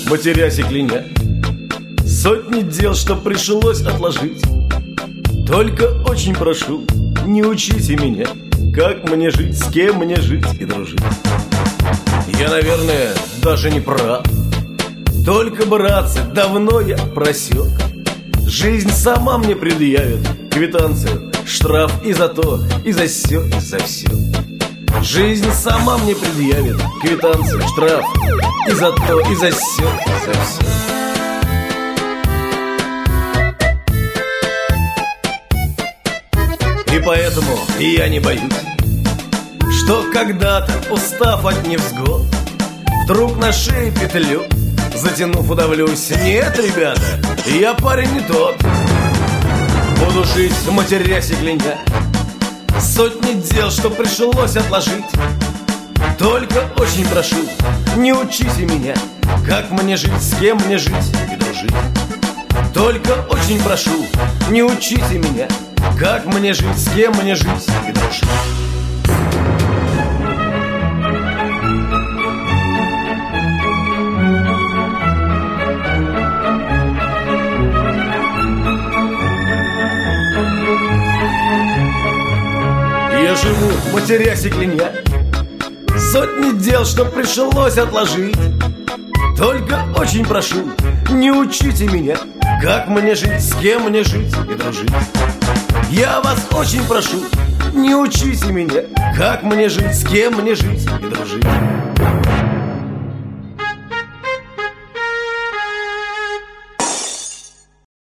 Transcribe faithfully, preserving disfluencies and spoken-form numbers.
матерясь и кляня. Сотни дел, что пришлось отложить. Только очень прошу, не учите меня, как мне жить, с кем мне жить и дружить. Я, наверное, даже не прав. Только, братцы, давно я просек. Жизнь сама мне предъявит квитанцию, штраф и за то, и за сё, и за всё. Жизнь сама мне предъявит квитанцию, штраф и за то, и за сё, и за всё. И поэтому я не боюсь, что когда-то, устав от невзгод, вдруг на шее петлю затянув, удавлюсь. Нет, ребята, я парень не тот. Буду жить, матерясь и кляня. Сотни дел, что пришлось отложить. Только очень прошу, не учите меня, как мне жить, с кем мне жить и дружить. Только очень прошу, не учите меня, как мне жить, с кем мне жить и дружить. Я живу, матерясь и кляня. Сотни дел, что пришлось отложить. Только очень прошу, не учите меня, как мне жить, с кем мне жить и дружить. Я вас очень прошу, не учите меня, как мне жить, с кем мне жить и дружить.